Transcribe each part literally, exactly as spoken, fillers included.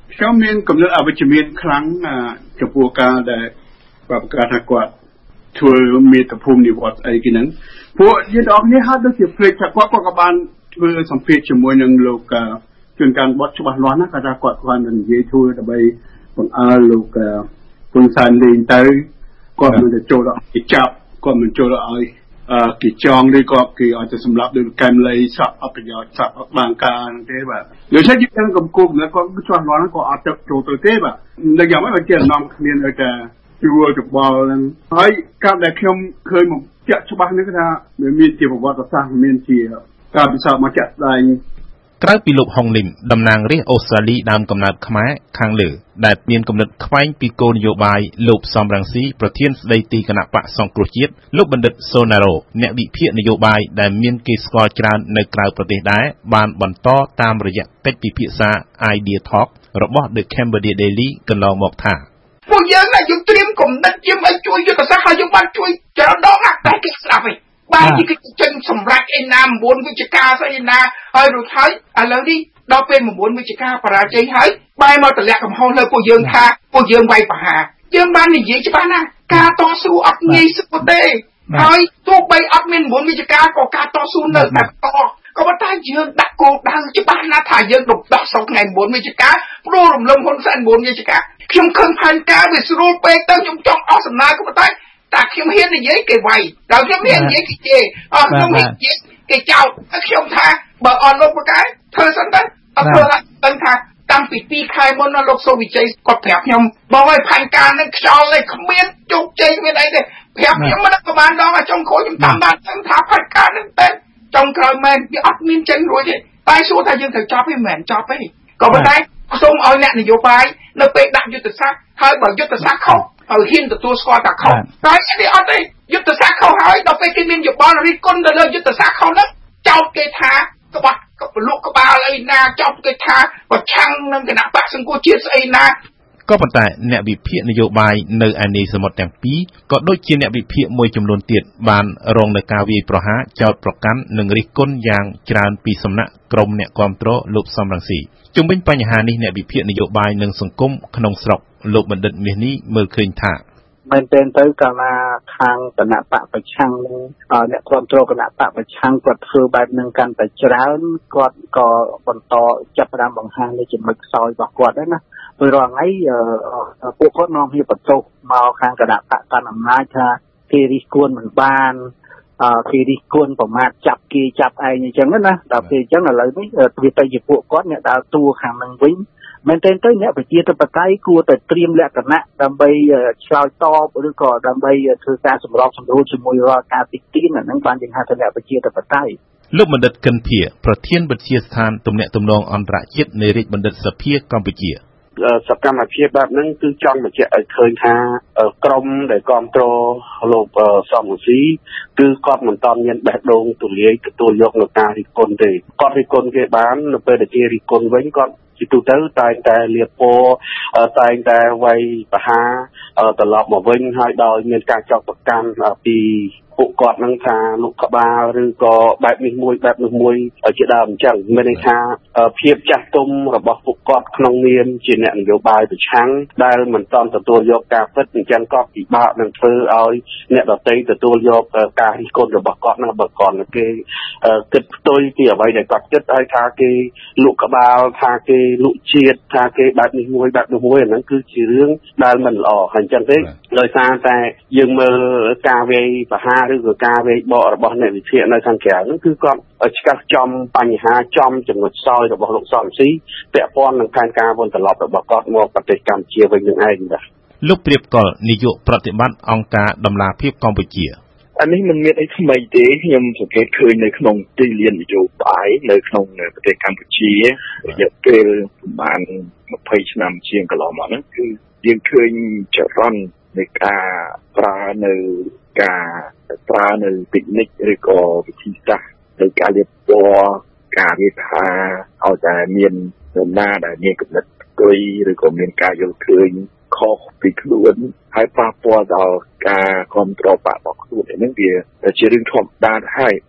ខ្ញុំមានកំណត់អវិជ្ជមានខ្លាំងចំពោះការដែលប្រកាសថាគាត់ធ្វើមេត្តាភូមិនិវត្តន៍អីគេហ្នឹងពួកយើងអរគ្នាហាក់ដូចជាភ្លេចថាគាត់គាត់ក៏បានធ្វើសម្ភាសជាមួយនឹងលោកជួនកាលបត់ច្បាស់លាស់ណាគាត់ថាគាត់គាត់នឹងនិយាយធ្វើដើម្បីបង្អើលលោកហ៊ុនសែនលេងទៅគាត់មិនទៅចូលដល់គេចាប់គាត់មិនចូលដល់ឲ្យគេចងឬក៏គេឲ្យទៅសម្លាប់ដូចកែមលីសក់អប្រយោជន៍សក់បាងការហ្នឹងទេបាទដូច្នេះយើងកំគោកណាគាត់ច្បាស់លាស់ណាគាត់អត់ទៅចូលទៅទេបាទដូចយ៉ាងម៉េចបើជានាំគ្នាឲ្យតែជួលច្បល់ហ្នឹងហើយកាលដែលខ្ញុំឃើញមកចាក់ច្បាស់នេះគឺថាមានជាប្រវត្តិសាស្ត្រមានជាការពិសោធន៍មកចាក់ស្ដែងក្រៅពីលោកហុងលឹមតំណាងរាស្ត្រអូស្ត្រាលីដើមកំណើតខ្មែរខាងលើដែលមានគំនិតខ្វែងពីគោលនយោបាយលោកសំរងស៊ីប្រធានស្ដីទីគណៈបកសង្គ្រោះជាតិលោកបណ្ឌិតសូណារ៉ូអ្នកវិភាគនយោបាយដែលមានគេស្គាល់ច្រើននៅក្រៅប្រទេសដែរបានបន្តតាមរយៈកិច្ចពិភាក្សា Idea Talk របស់ The Cambodia Daily កន្លងមកថាពួកយើងណាយើងត្រៀមគំនិតយើងឲ្យជួយយុទ្ធសាស្ត្រហើយយើងបានជួយច្រើនដងណាតែគេស្ដាប់វិញបានជាគេចេញសម្រាប់ឯណា9វិជ្ជាការស្អីណាហើយរួចហើយឥឡូវនេះដល់ពេល9វិជ្ជាការបរាជ័យហើយបែរមកតម្លាក់កំហុសលើពួកយើងថាពួកយើងវាយប្រហារយើងបាននិយាយច្បាស់ណាការតស៊ូអត់ងាយស្រួលទេហើយទោះបីអត់មាន9វិជ្ជាការក៏ការតស៊ូនៅតែតក៏ប៉ុន្តែយើងដាក់គោលដៅច្បាស់ណាស់ថាយើងរំដោះសោកថ្ងៃ9វិជ្ជាការព្រោះរំលំហ៊ុនសែន9វិជ្ជាការខ្ញុំឃើញផែនការវាស្រួលពេកទៅខ្ញុំចង់អស់សំណើក៏ប៉ុន្តែតែខ្ញុំហ៊ាននិយាយគេវាយដល់ខ្ញុំហ៊ាននិយាយគេជេរអស់ខ្ញុំហ៊ាននិយាយគេចោទខ្ញុំថាបើអត់លោកប្រកែធ្វើសិនទៅអត់ធ្វើដឹងថាតាំងពី2ខែមុនលោកសូវិជ័យគាត់ប្រាប់ខ្ញុំបងឲ្យផែនការនឹងខ្យល់នេះគ្មានជោគជ័យមានអីទេប្រាប់ខ្ញុំមិនក៏បានដងឲ្យចុងខូចខ្ញុំតាមបានដឹងថាផែនការនឹងតែចុងក្រោយមែនវាអត់មានចេញរួចទេតែសួរថាយើងត្រូវចប់ទេមិនមែនចប់ទេក៏ប៉ុន្តែសូមឲ្យអ្នកនយោបាយនៅពេលដាក់យុទ្ធសាស្ត្រហើយបើយុទ្ធសាស្ត្រខុសឲ្យហ៊ានទទួលស្គាល់ថាខុសតែនេះអត់ទេយុទ្ធសាស្ត្រខុសហើយដល់ពេលគេមានយោបល់រិះគន់ទៅលើយុទ្ធសាស្ត្រខុសនោះចោទគេថាក្បត់ពលុកក្បាលអីណាចោទគេថាប្រឆាំងនឹងគណៈបកសង្គ្រោះជាតិស្អីណាក៏ប៉ុន្តែអ្នកវិភាគនយោបាយនៅឯនីសមុទ្រទាំងពីរក៏ដូចជាអ្នកវិភាគមួយចំនួនទៀតបានរងនឹងការវាយប្រហារចោទប្រកាន់និងរិះគន់យ៉ាងច្រើនពីសំណាក់ក្រុមអ្នកគាំទ្រលោកសំរងស៊ីជុំវិញបញ្ហានេះអ្នកវិភាគនយោបាយនិងសង្គមក្នុងស្រុកលោកបណ្ឌិតមាសនេះមើលឃើញថាមែនទែនទៅកាលណាខាងគណៈបកប្រឆាំងនឹងអ្នកគ្រប់គ្រងគណៈបកប្រឆាំងគាត់ធ្វើបែបនឹងកាន់តែច្រើនគាត់ក៏បន្តចាប់ផ្ដើមបង្ហាញនៅចំណុចខ្សោយរបស់គាត់ដែរណាព្រោះរាល់ថ្ងៃពួកគាត់នាំគ្នាបន្ទោសមកខាងគណៈបកកាន់អំណាចថាគេរិះគន់មិនបានគេរិះគន់ប្រមាថចាប់គេចាប់ឯងអញ្ចឹងណាដល់ពេលអញ្ចឹងឥឡូវនេះវាទៅជាពួកគាត់អ្នកដើរតួខាងនឹងវិញមែនទែនទៅអ្នកប្រជាធិបតេយ្យគួរតែត្រៀមលក្ខណៈដើម្បីឆ្លើយតបឬក៏ដើម្បីធ្វើការសម្របសម្រួលជាមួយរាល់ការទីទានអាហ្នឹងបានជាហៅថាអ្នកប្រជាធិបតេយ្យលោកបណ្ឌិតកិនភាប្រធានវិទ្យាស្ថានទំនាក់ទំនងអន្តរជាតិនៃរាជបណ្ឌិតសភាកម្ពុជាសកម្មភាពបែបហ្នឹងគឺចង់បញ្ជាក់ឲ្យឃើញថាក្រមដែលគ្រប់គ្រងលោកសំរងស៊ីគឺគាត់មិនតន់មានបេះដូងទូលាយទទួលយកនៅការរិះគន់ទេគាត់រិះគន់គេបាននៅពេលដែលគេរិះគន់វិញគាត់ជាទូទៅតែងតែលាបពណ៌តែងតែវាយប្រហារត្រឡប់មកវិញហើយដោយមានការចោទប្រកាន់ពីពួកគាត់នឹងថាលោកក្បាលឬក៏បែបនេះមួយបែបនោះមួយជាដើមអញ្ចឹងមានន័យថាភាពចាស់ទុំរបស់ពួកគាត់ក្នុងនាមជាអ្នកនយោបាយប្រឆាំងដែលមិនទាន់ទទួលយកការពិតអញ្ចឹងក៏ពិបាកនឹងធ្វើឲ្យអ្នកដទៃទទួលយកការរិះគន់របស់គាត់ណាបើគាត់គេគិតផ្ទុយពីអ្វីដែលគាត់គិតឲ្យថាគេលក់ក្បាលថាគេលក់ជាតិថាគេបែបនេះមួយបែបនោះមួយអាហ្នឹងគឺជារឿងដែលមិនល្អហើយអញ្ចឹងទេដោយសារតែយើងមើលការវាយប្រហារឬក៏ការវេកបករបស់អ្នកវិភាគនៅខាងក្រៅហ្នឹងគឺគាត់ឆ្កាស់ចំបញ្ហាចំចំណុចខ្សោយរបស់លោកសំរងស៊ីពាក់ព័ន្ធនឹងផែនការវិលត្រឡប់របស់គាត់មកប្រទេសកម្ពុជាវិញនឹងឯងបាទលោកព្រាបកលនាយកប្រតិបត្តិអង្គការដំឡាភិបកម្ពុជាអានេះមិនមានអីថ្មីទេខ្ញុំសង្កេតឃើញនៅក្នុងទីលាននយោបាយនៅក្នុងប្រទេសកម្ពុជារយៈពេលប្រហែល20ឆ្នាំជាងកន្លងមកហ្នឹងគឺយើងឃើញចរន្តនៃការប្រើនៅការប្រើនៅពិនិចឬក៏វិធីសាស្ត្រនៃការលាបពណ៌ការរៀបថាឲ្យតែមាននរណាដែលមានកំណត់គុយឬក៏មានការយល់ឃើញខុសពីខ្លួនហើយប៉ះពាល់ដល់ការគ្រប់គ្រងបករបស់ខ្លួនហ្នឹងវាជារឿងធម្មតាហើយបាទ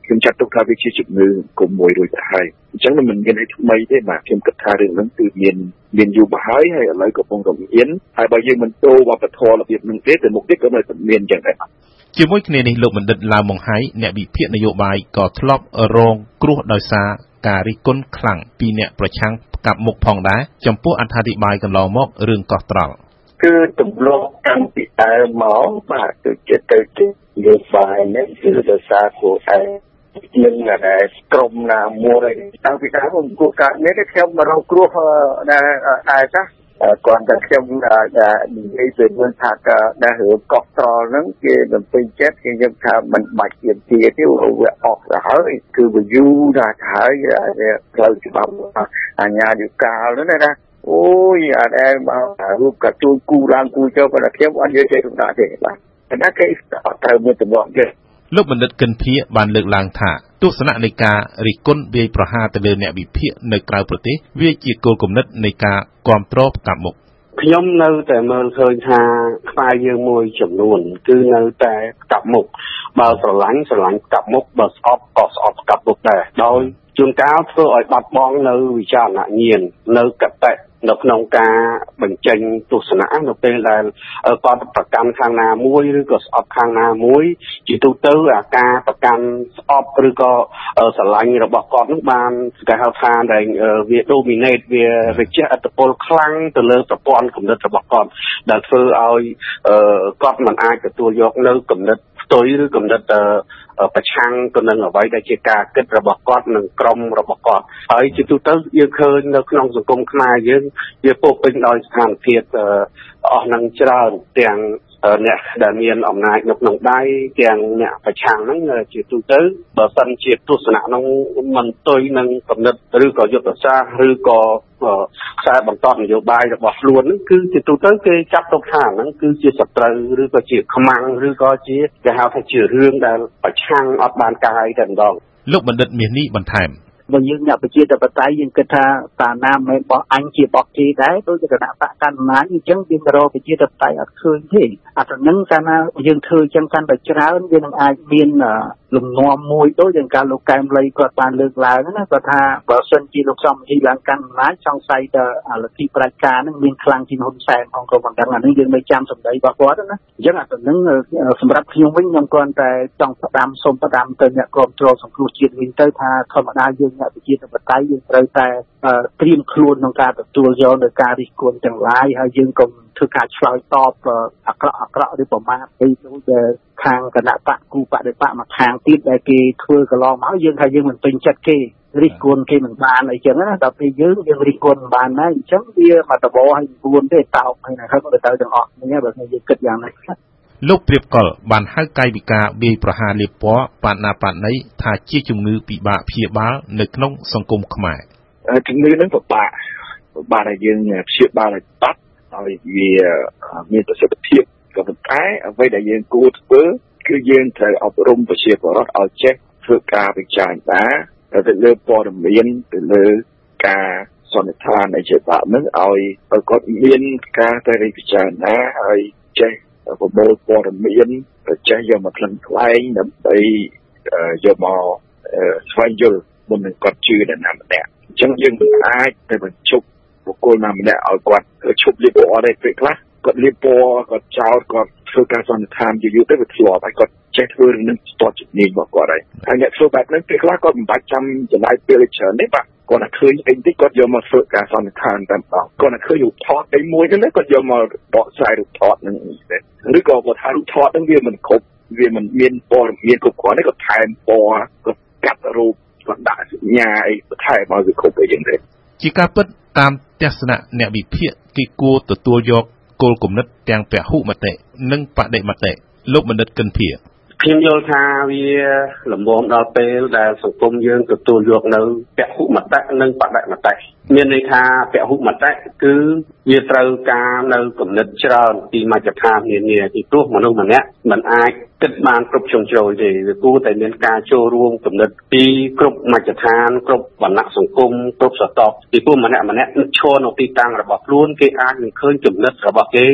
ខ្ញុំចាត់ទុកថាវាជាជំងឺគុំមួយរួចទៅហើយអញ្ចឹងមិនមានអីថ្មីទេបាទខ្ញុំគិតថារឿងហ្នឹងគឺមានមានយូរមកហើយហើយឥឡូវកំពុងតែមានហើយបើយើងមិនដូរវប្បធម៌របៀបហ្នឹងទេទៅមុខទៀតក៏នៅតែមានអញ្ចឹងដែរជាមួយគ្នានេះលោកបណ្ឌិតឡាវម៉ុងហៃអ្នកវិភាគនយោបាយក៏ធ្លាប់រងគ្រោះដោយសារការរិះគន់ខ្លាំងពីអ្នកប្រឆាំងផ្កាប់មុខផងដែរចំពោះអត្ថាធិប្បាយកន្លងមករឿងកោះត្រល់គឺទម្លាប់តាំងពីដើមមកបាទគឺជាទៅជានយោបាយនេះគឺដោយសារខ្លួនឯងនឹងតែក្រុមណាមួយតាំងពីដើមខ្ញុំគួរកាត់នេះខ្ញុំមករងគ្រោះដែរដែរចាគាត់តែខ្ញុំនិយាយទៅវិញថាដែលរឿងកោះត្រល់ហ្នឹងគេបំពេញចិត្តគេយើងថាមិនបាច់ទៀមទាទេវាអស់ទៅហើយគឺវាយូរដល់ហើយផ្លូវច្បាប់អញ្ញាធិការហ្នឹងណាអូយអត់ឯងមករូបកាជួយគូឡើងគូចូលគាត់ខ្ញុំអត់និយាយទេក្នុងទេបាទតែគេអត់ត្រូវមានទំនាស់ទេលោកបណ្ឌិតកិនភៀបានលើកឡើងថាទស្សនៈនៃការរិះគន់វាយប្រហារទៅលើអ្នកវិភាគនៅក្រៅប្រទេសវាជាគោលគំនិតនៃការគាំទ្រផ្កាប់មុខខ្ញុំនៅតែមើលឃើញថាខ្មែរយើងមួយចំនួនគឺនៅតែផ្កាប់មុខបើស្រឡាញ់ស្រឡាញ់ផ្កាប់មុខបើស្អប់ក៏ស្អប់ផ្កាប់មុខដែរដោយជួនកាលធ្វើឲ្យបាត់បង់នៅវិចារណញ្ញាណនៅកតៈនៅក្នុងការបញ្ចេញទស្សនៈនៅពេលដែលគាត់ប្រកាន់ខាងណាមួយឬក៏ស្អប់ខាងណាមួយជាទូទៅអាការប្រកាន់ស្អប់ឬក៏ស្រឡាញ់របស់គាត់នោះបានគេហៅថាដែលវា dominate វារជះឥទ្ធិពលខ្លាំងទៅលើប្រព័ន្ធគំនិតរបស់គាត់ដែលធ្វើឲ្យគាត់មិនអាចទទួលយកនៅគំនិតផ្ទុយឬគំនិតប្រឆាំងទៅនឹងអ្វីដែលជាការគិតរបស់គាត់និងក្រុមរបស់គាត់ហើយជាទូទៅយើងឃើញនៅក្នុងសង្គមខ្មែរយើងវាពោពេញដោយស្ថានភាពអស់នឹងច្រើនទាំងអ្នកដែលមានអំណាចនៅក្នុងដៃទាំងអ្នកប្រឆាំងហ្នឹងជាទូទៅបើសិនជាទស្សនៈហ្នឹងមិនទុយនឹងគំនិតឬក៏យុទ្ធសាស្ត្រឬក៏ខ្សែបន្តនយោបាយរបស់ខ្លួនហ្នឹងគឺជាទូទៅគេចាត់ទុកថាហ្នឹងគឺជាសត្រូវឬក៏ជាខ្មាំងឬក៏ជាគេហៅថាជារឿងដែលប្រឆាំងអត់បានកាយតែម្ដងលោកបណ្ឌិតមាសនេះបន្ថែមបើយើងអ្នកប្រជាធិបតេយ្យយើងគិតថាតាណាមិនបោះអញជាបោះគេដែរដូចជាគណៈបកកណ្ដាលអំណាចអញ្ចឹងយើងរកប្រជាធិបតេយ្យអត់ឃើញទេអាទៅនឹងកាលណាយើងធ្វើអញ្ចឹងកាន់តែច្រើនវានឹងអាចមានលំនាំមួយដូចយ៉ាងការលោកកែមលីគាត់បានលើកឡើងណាគាត់ថាបើសិនជាលោកសំជីឡើងកាន់អំណាចសង្ស័យទៅអលទ្ធិប្រជាការនឹងមានខ្លាំងជាងហ៊ុនសែនផងក៏ប៉ុណ្ណឹងអានេះយើងមិនចាំសម្ដីរបស់គាត់ណាអញ្ចឹងអាទៅនឹងសម្រាប់ខ្ញុំវិញខ្ញុំគ្រាន់តែចង់ផ្ដាំសូមផ្ដាំទៅអ្នកគ្រប់គ្រងសង្គ្រោះជាតិវិញទៅថាធម្មតាយើងអ្នកប្រជាធិបតេយ្យយើងត្រូវតែត្រៀមខ្លួនក្នុងការទទួលយកនៅការរិះគន់ទាំងឡាយហើយយើងកុំធ្វើការឆ្លើយតបអាក្រក់អាក្រក់ឬប្រមាថអីដូចតែខាងគណៈបកគូបដិបកមកខាងទៀតដែលគេធ្វើកន្លងមកយើងថាយើងមិនពេញចិត្តគេរិះគន់គេមិនបានអីចឹងណាដល់ពេលយើងយើងរិះគន់មិនបានណាអញ្ចឹងវាមកតបឲ្យគួនទេតោកហើយណាហើយក៏ទៅទាំងអស់នេះបើយើងគិតយ៉ាងនេះលោកព្រៀបកលបានហៅកាយវិការវាយប្រហារលាបពណ៌បាណាបាណីថាជាជំងឺពិបាកព្យាបាលនៅក្នុងសង្គមខ្មែរជំងឺនឹងពិបាកពិបាកដែលយើងព្យាបាលឲ្យបាត់ឲ្យវាមានប្រសិទ្ធភាពក៏ប៉ុន្តែអ្វីដែលយើងគួរធ្វើគឺយើងត្រូវអប់រំប្រជាពលរដ្ឋឲ្យចេះធ្វើការវិចារណាទៅលើព័ត៌មានទៅលើការសន្និដ្ឋានអីជាដើមហ្នឹងឲ្យគាត់មានការទៅវិចារណាហើយចេះប្រមូលព័ត៌មានចេះយកមកថ្លឹងថ្លែងដើម្បីយកមកស្វែងយល់មុននឹងគាត់ជឿដល់ណាម្នាក់អញ្ចឹងយើងមិនអាចទៅបញ្ឈប់បុគ្គលណាម្នាក់ឲ្យគាត់ឈប់លៀបពណ៌ទេពេលខ្លះគាត់លៀបពណ៌គាត់ចោតគាត់ធ្វើការសន្និដ្ឋានយូរៗទៅវាធ្លាប់ហើយគាត់ចេះធ្វើរឿងនឹងស្ទាត់ជំនាញរបស់គាត់ហើយហើយអ្នកធ្វើបែបហ្នឹងពេលខ្លះគាត់មិនបាច់ចាំចំណាយពេលច្រើនទេបាទគាត់តែឃើញអីតិចគាត់យកមកធ្វើការសន្និដ្ឋានតែម្ដងគាត់តែឃើញរូបថតអីមួយហ្នឹងគាត់យកមកបកស្រាយរូបថតហ្នឹងឬក៏គាត់ថារូបថតហ្នឹងវាមិនគ្រប់វាមិនមានព័ត៌មានគ្រប់គ្រាន់ទេគាត់ថែមពណ៌គាត់កាត់រូបគាត់ដាក់សញ្ញាអីបន្ថែមឲ្យវាគ្រប់អីយ៉ាងទេជាការពិតតាមទស្សនៈអ្នកវិភាគគេគួរទទួលយកគោលគំនិតទាំងពហុមតិនិងបដិមតិលោកបណ្ឌិតកិនភៀខ្ញុំយល់ថាវាលំមដល់ពេលដែលសង្គមយើងទទួលយកនៅពហុមតិនិងបដិមតិមានន័យថាពហុមតិគឺវាត្រូវការនៅគំនិតច្រើនពីមជ្ឈដ្ឋាននានាពីព្រោះមនុស្សម្នាក់មិនអាចគិតបានគ្រប់ជ្រុងជ្រោយទេវាគួរតែមានការចូលរួមគំនិតពីគ្រប់មជ្ឈដ្ឋានគ្រប់វណ្ណៈសង្គមគ្រប់ស្រទាប់ពីព្រោះម្នាក់ម្នាក់ឈរនៅទីតាំងរបស់ខ្លួនគេអាចនឹងឃើញគំនិតរបស់គេ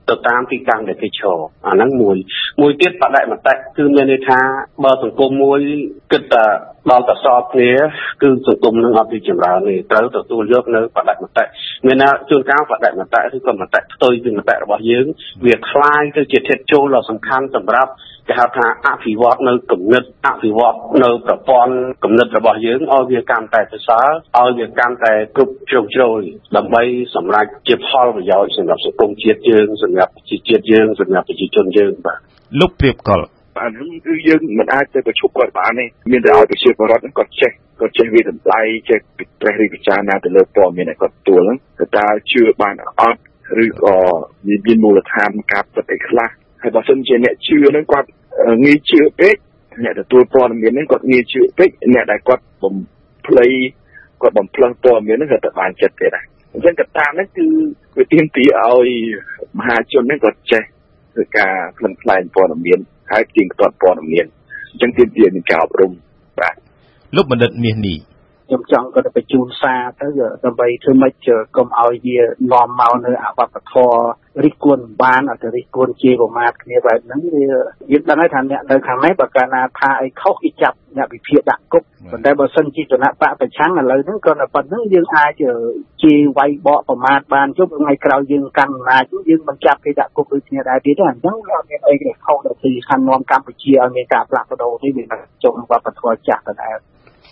ទៅតាមទីតាំងដែលគេឈរអាហ្នឹងមួយមួយទៀតបដិមតិគឺមានន័យថាបើសង្គមមួយគិតតែដល់តែសពគ្នាគឺសង្គមនឹងអត់ទីចម្រើនទេត្រូវទទួលយកនៅបដិមតិមានថាជួនកាលបដិមតិឬក៏មតិផ្ទុយពីមតិរបស់យើងវាคล้ายទៅជាធាតុចូលដ៏សំខាន់សម្រាប់គេហៅថាអភិវឌ្ឍនៅគំនិតអភិវឌ្ឍនៅប្រព័ន្ធគំនិតរបស់យើងឲ្យវាកាន់តែប្រសើរឲ្យវាកាន់តែគ្រប់ជ្រុងជ្រោយដើម្បីសម្រេចជាផលប្រយោជន៍សម្រាប់សង្គមជាតិយើងសម្រាប់ប្រជាជាតិយើងសម្រាប់ប្រជាជនយើងបាទលោកព្រៀបកលអានេះគឺយើងមិនអាចទៅប្រជុំគាត់បានទេមានតែឲ្យប្រជាពលរដ្ឋគាត់ចេះគាត់ចេះវិតម្លៃចេះប្រេះរិះពិចារណាទៅលើព័ត៌មានដែលគាត់ទទួលហ្នឹងតើជឿបានអត់ឬក៏មានមូលដ្ឋានការពិតអីខ្លះហើយបើសិនជាអ្នកជឿហ្នឹងគាត់ងាយជឿពេកអ្នកទទួលព័ត៌មានហ្នឹងគាត់ងាយជឿពេកអ្នកដែលគាត់បំភ្លៃគាត់បំផ្លើសព័ត៌មានហ្នឹងគាត់ទៅបានចិត្តទេដែរអញ្ចឹងកត្តាហ្នឹងគឺវាទាមទារឲ្យមហាជនហ្នឹងគាត់ចេះធ្វើការផ្លឹងផ្លែងព័ត៌មានហើយទៀងទាត់ព័ត៌មានអញ្ចឹងទាមទារនឹងការអប់រំបាទលោកបណ្ឌិតមាសនេះខ្ញុំចង់គាត់ទៅបញ្ជូនសារទៅដើម្បីធ្វើម៉េចកុំឲ្យវានាំមកនៅអវត្តធម៌រិះគន់បានអត់រិះគន់ជាប្រមាថគ្នាបែបហ្នឹងវាយើងដឹងហើយថាអ្នកនៅខាងនេះបើកាលណាថាអីខុសគេចាប់អ្នកវិភាគដាក់គុកប៉ុន្តែបើសិនជាគណៈបកប្រឆាំងឥឡូវហ្នឹងក៏ប៉ុណ្្នឹងយើងអាចជាវាយបកប្រមាថបានជប់ថ្ងៃក្រោយយើងកាន់អំណាចយើងមិនចាប់គេដាក់គុកដូចគ្នាដែរទៀតទេអញ្ចឹងវាអត់មានអីខុសដល់ទីខាងនាំកម្ពុជាឲ្យមានការផ្លាស់ប្ដូរនេះវាចុះវប្បធម៌ចាស់ដដែល